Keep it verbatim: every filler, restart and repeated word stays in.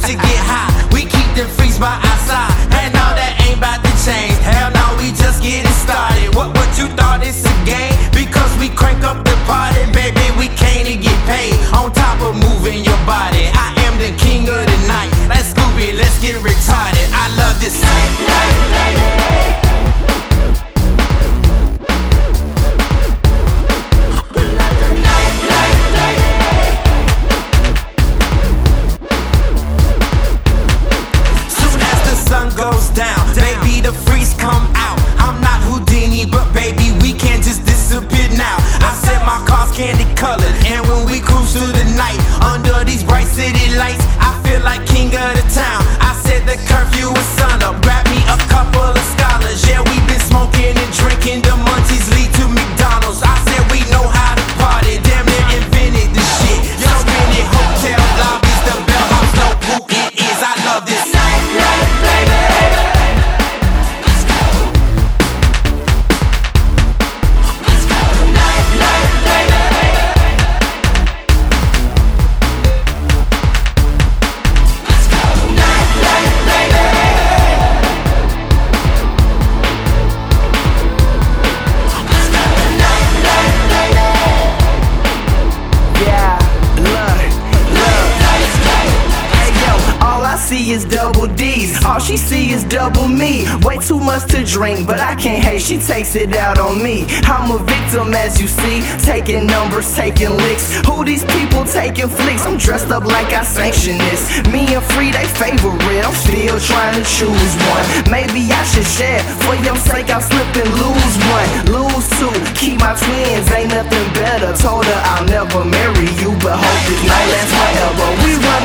to get high. We keep them freaks by our side. And no, that ain't about to change. Hell no, we just getting started. What, what you thought it's a game? Because we crank up the party, baby, we came to get paid. On top of moving your body, I am the king of the night. Let's Scooby, let's get retarded. I love this night, night, night, night. Goes down, baby, the freaks come out. I'm not Houdini, but baby, we can't just disappear now. I said my car's candy colored, and when we cruise through the night under these bright city lights, I feel like king of the town. I said the curfew was sun up. Grab me a couple of scholars. Yeah, we been smoking and drinking. The munchies lead to McDonald's. I said we know how to party. Damn near invented the shit. So many hotel lobbies, the bellhouse know who it is. I love this night, night, baby. Is double D's, all she see is double me. Way too much to drink, but I can't hate, she takes it out on me. I'm a victim as you see, taking numbers, taking licks. Who these people taking flicks? I'm dressed up like I sanction this. Me and Free, they favorite, I'm still trying to choose one. Maybe I should share, for your sake I'll slip and lose one. Lose two, keep my twins, ain't nothing better. Told her I'll never marry you, but hope this night lasts forever. We run